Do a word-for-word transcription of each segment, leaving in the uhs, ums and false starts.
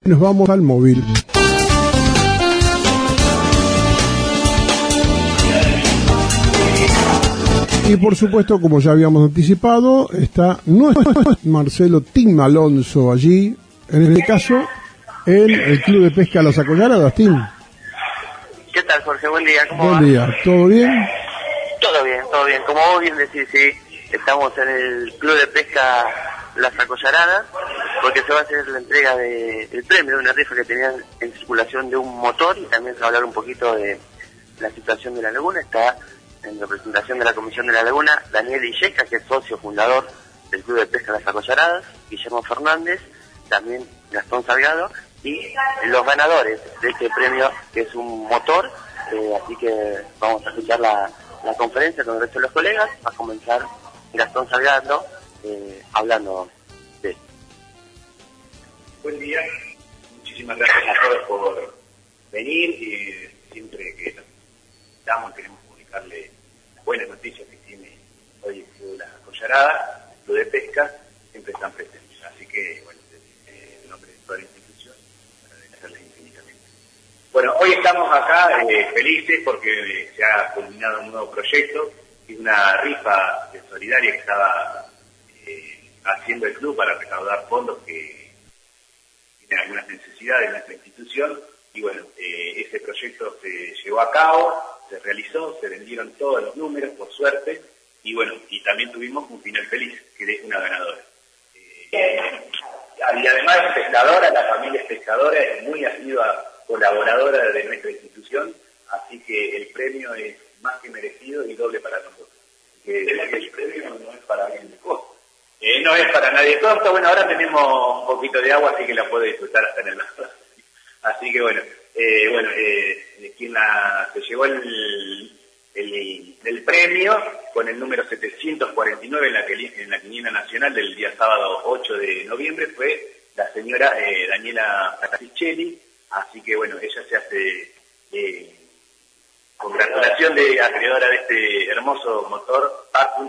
Nos vamos al móvil. Y por supuesto, como ya habíamos anticipado, está nuestro Marcelo Tim Alonso allí, en este caso, en el Club de Pesca Las Acollaradas. Tim. ¿Qué tal, Jorge? Buen día, ¿cómo Buen va? Buen día, ¿todo bien? Todo bien, todo bien. Como vos bien decís, sí, estamos en el Club de Pesca Las Acollaradas, porque se va a hacer la entrega de, del premio de una rifa que tenían en circulación de un motor, y también se va a hablar un poquito de la situación de la laguna. Está en representación de la Comisión de la Laguna Daniel Illeca, que es socio fundador del Club de Pesca Las Acollaradas, Guillermo Fernández, también Gastón Salgado, y los ganadores de este premio, que es un motor. Eh, así que vamos a escuchar la, la conferencia con el resto de los colegas. Va a comenzar Gastón Salgado eh, hablando de esto. Buen día, muchísimas gracias a todos por venir, y siempre que nos estamos queremos comunicarle las buenas noticias que tiene hoy el Club de Las Acollaradas, el Club de Pesca, siempre están presentes. Así que, bueno, eh, en nombre de toda la institución, agradecerles infinitamente. Bueno, hoy estamos acá eh, felices porque eh, se ha culminado un nuevo proyecto, y una rifa solidaria que estaba eh, haciendo el club para recaudar fondos que tienen algunas necesidades de nuestra institución. Y bueno, eh, ese proyecto se llevó a cabo, se realizó, se vendieron todos los números, por suerte, y bueno, y también tuvimos un final feliz, que es una ganadora. Eh, y además es pescadora, la familia es pescadora, es muy asidua colaboradora de nuestra institución, así que el premio es más que merecido y doble para nosotros. Que, el premio no es para alguien de costa. Eh, no es para nadie de costa. Bueno, ahora tenemos un poquito de agua, así que la puede disfrutar hasta en el mar. Así que bueno, eh, bueno, eh, quien la, se llevó el, el, el premio con el número setecientos cuarenta y nueve en la, en la quiniela nacional del día sábado ocho de noviembre fue la señora eh, Daniela Fraticelli. Así que bueno, ella se hace eh, congratulación de acreedora de este hermoso motor Pacun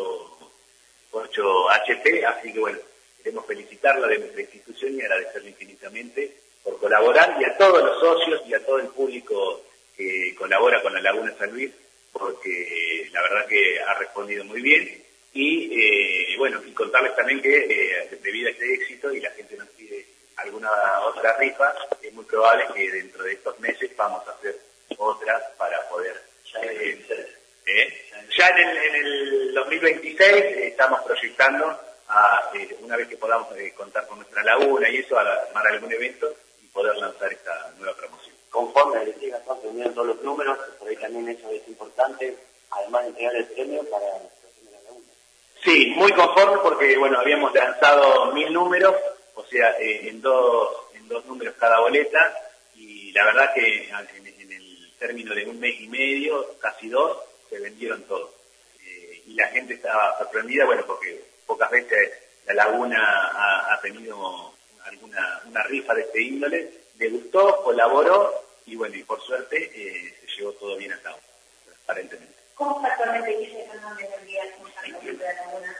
ocho H P. Así que bueno, queremos felicitarla de nuestra institución y agradecerle infinitamente por colaborar, y a todos los socios y a todo el público que colabora con la Laguna San Luis, porque la verdad que ha respondido muy bien. Y eh, bueno, y contarles también que eh, debido a este éxito y la gente nos pide alguna otra rifa, es muy probable que dentro de estos meses vamos a hacer otras para poder eh, eh, ya en el, en el dos mil veintiséis eh, estamos proyectando a, eh, una vez que podamos eh, contar con nuestra laguna y eso, a armar algún evento y poder lanzar esta nueva promoción. Conforme le siga teniendo todos los números, por ahí también eso es importante, además de entregar el premio para la situación de la laguna. Sí, muy conforme, porque bueno, habíamos lanzado mil números, o sea, eh, en dos en dos números cada boleta, y la verdad que en, en el término de un mes y medio, casi dos, se vendieron todos. Eh, y la gente estaba sorprendida, bueno, porque pocas veces la laguna ha, ha tenido alguna una rifa de este índole, le gustó, colaboró, y bueno, y por suerte eh, se llevó todo bien a cabo, transparentemente. ¿Cómo está actualmente Guillermo Fernández del día de la laguna?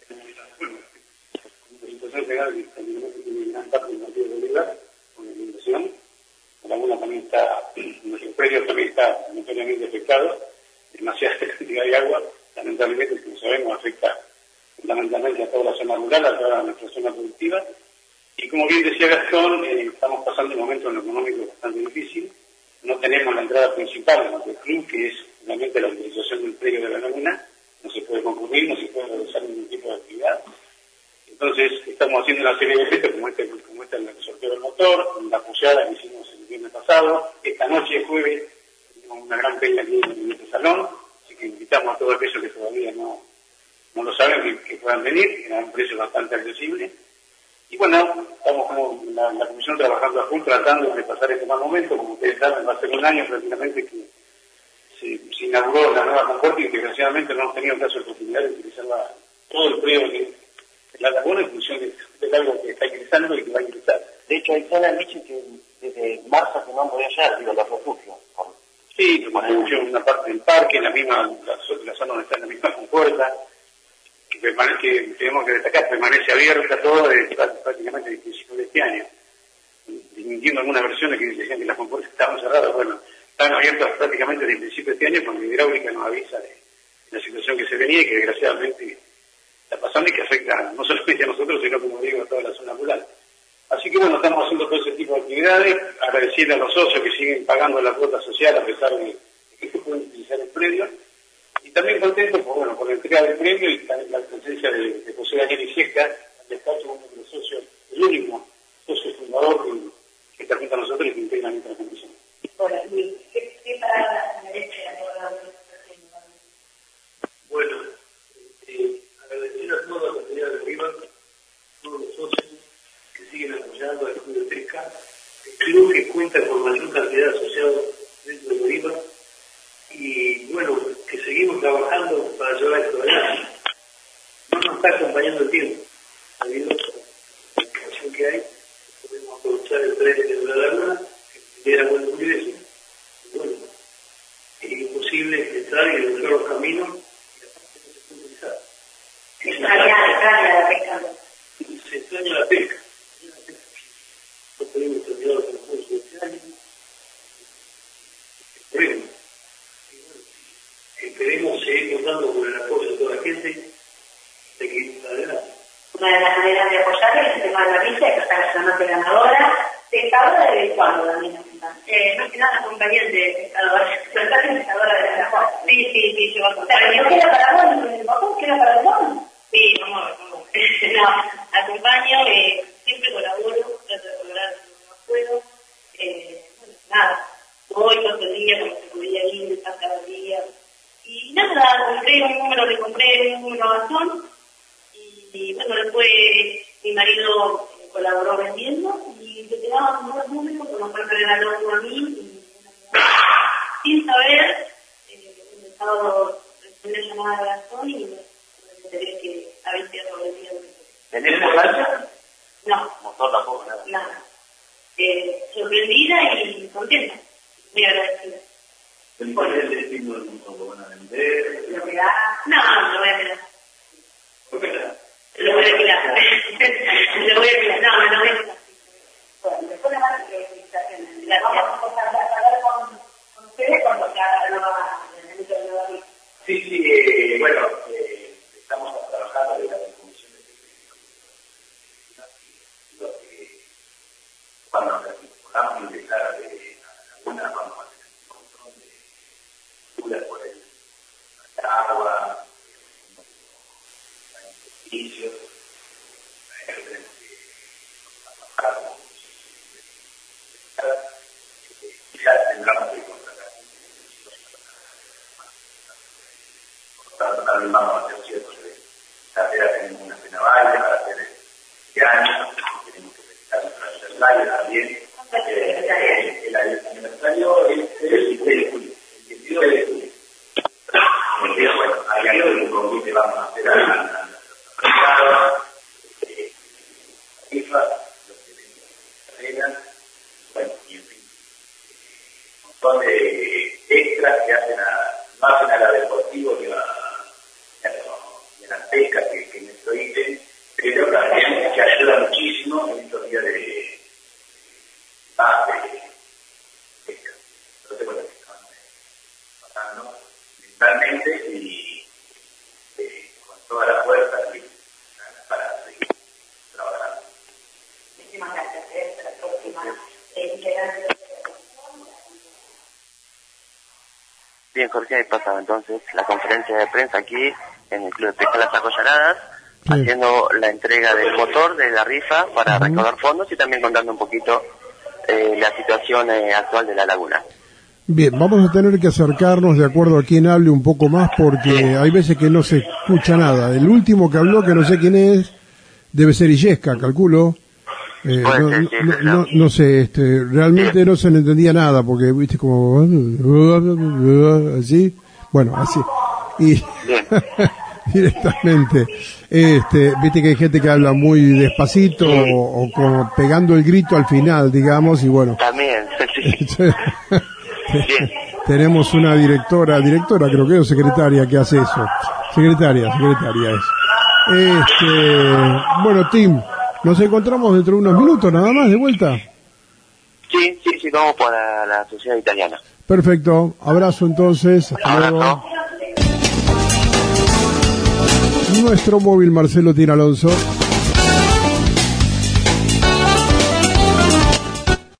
La situación legal que tiene gran parte del partido de Bolívar, con la inundación. La laguna también está, nuestro predio también está notoriamente afectado, demasiada cantidad de agua, lamentablemente, como sabemos, afecta fundamentalmente a toda la zona rural, a toda nuestra zona productiva. Y como bien decía Gastón, eh, estamos pasando un momento en lo económico bastante difícil. No tenemos la entrada principal del club, que es realmente la utilización del predio de la laguna. No se puede concurrir, no se puede realizar ningún tipo de actividad. Entonces, estamos haciendo una serie de eventos como este, como este en el sorteo del motor, la puyada que hicimos el viernes pasado. Esta noche, jueves, tenemos una gran feria aquí en este salón, así que invitamos a todos aquellos que todavía no, no lo saben, que, que puedan venir, a un precio bastante accesible. Y bueno, estamos como la, la comisión trabajando a full, tratando de pasar este mal momento. Como ustedes saben, va a ser un año prácticamente que se, se inauguró la nueva compuerta, y desgraciadamente no hemos tenido caso de oportunidad de utilizar la, todo el predio que la laguna en función de, de algo que está ingresando y que va a ingresar. De hecho, hay zonas, Michi, que desde marzo que no han podido llegar, digo, los refugios. Por... Sí, porque una parte del parque, la misma, la, la zona donde está en la misma compuerta, que, permanece, que tenemos que destacar, permanece abierta todo desde prácticamente el principio de este año. desmintiendo algunas versiones que decían que las compuertas estaban cerradas. Bueno, están abiertas prácticamente desde el principio de este año, cuando la hidráulica nos avisa de la situación que se venía y que desgraciadamente está pasando y que afecta no solamente a nosotros, sino, como digo, a toda la zona rural. Así que bueno, estamos haciendo todo ese tipo de actividades, agradeciendo a los socios que siguen pagando la cuota social a pesar de que se pueden utilizar el predio, y también contentos por, bueno, por la entrega del premio y también la presencia de, de José Daniel Illesca, al despacho, uno de los socios, el único socio fundador que, que está junto a nosotros y que integra nuestra comisión. Hola, Luis, ¿qué, qué palabras merece a toda la organización? Bueno, eh, agradecer a toda la comunidad de Riva, todos los socios que siguen apoyando al Club de Pesca. Creo que cuenta con mayor cantidad de asociados dentro de Riva y bueno, que seguimos trabajando para llevar esto adelante. No nos está acompañando el tiempo, debido a la situación que hay. Podemos aprovechar el tren de la laguna, que era buen ingreso. Y bueno, es imposible entrar y recorrer los caminos y aparte no se puede utilizar. Extraña, extraña la pesca. Se extraña la pesca. No tenemos terminado el concurso de este año. Esperemos. Y bueno, esperemos seguir contando con el apoyo de toda la gente de que ir adelante. Una de las maneras de apoyar es el tema de la visa, que está nacionalmente ganadora. ¿Pescadora de cuándo, Daniela? Eh, más que nada acompañante pescadora. Pero estás pescadora de la Juan. Sí, sí, sí, yo O sea, ¿no queda para vos? ¿No queda para vos? Sí, vamos a ver, vamos a ver. No, acompaño, eh, siempre colaboro, trato de colaborar lo más puedo. Eh, bueno, nada, voy todo el día, como se podía ir, estar cada día. Y nada, compré un número, le compré un número bastón. Y, y bueno, después mi marido eh, colaboró vendiendo y se quedaban unos números con los cuales me regaló a mí. Y, sin saber, eh, el sábado recibí una llamada de Gastón y me enteré que había sido vendido. ¿Tenés borracha? No. Motor tampoco, nada. Nada. Eh, sorprendida y contenta. Muy agradecida. ¿Cuál es el destino del motor? ¿Lo van a vender? Lo que da. No, lo voy a quedar. ¿Por qué nada? Lo voy a quedar. Lo voy a quedar. No, me lo voy a quedar. Bueno, después de más felicitaciones. Gracias. Vamos a hablar con, con ustedes cuando se haga la nueva, el delito de nueva vida. Sí, sí, eh, bueno, eh, estamos trabajando en la comisión de lo que cuando podamos ingresar a la laguna vamos a tener un montón de dudas por el agua, servicios, tenemos que trabajar con ya tendremos que contratar también vamos a hacer ciertos de carrera, tenemos una pena valle para hacer este año, tenemos que felicitar nuestra aniversario también. Eh, el aniversario es el diecinueve de julio. El diecinueve de julio. Entonces, bueno, hay algo de un convite vamos a hacer a la FIFA, los que ven carreras, bueno, y en fin, un montón de extras que hacen a, no hacen a la deportivo ni a y a la pesca que, que nuestro ítem, pero también que ayuda muchísimo en estos días de paz de pesca. Entonces, bueno, estamos pasando mentalmente y eh, con toda la fuerza y para seguir trabajando. Muchísimas gracias. Hasta la próxima. Eh, Bien, Jorge, ahí pasaba entonces la conferencia de prensa aquí en el Club de Pesca Las Acollaradas, sí, haciendo la entrega del motor de la rifa para uh-huh. recaudar fondos y también contando un poquito eh, la situación eh, actual de la laguna. Bien, vamos a tener que acercarnos de acuerdo a quién hable un poco más porque sí. hay veces que no se escucha nada. El último que habló, que no sé quién es, debe ser Illesca, calculo. Eh, no, no, no, no, no sé, este, realmente sí. no se le entendía nada porque, viste, como así, bueno, así, y directamente, este, viste que hay gente que habla muy despacito sí. o, o como pegando el grito al final, digamos, y bueno. También, sí. Tenemos una directora, directora creo que es secretaria que hace eso, secretaria, secretaria es. Este, bueno, Tim. Nos encontramos dentro de unos minutos nada más de vuelta. Sí, sí, sí, vamos para la sociedad italiana. Perfecto, abrazo entonces. Hasta luego. Abrazo. Nuestro móvil Marcelo Tina Alonso.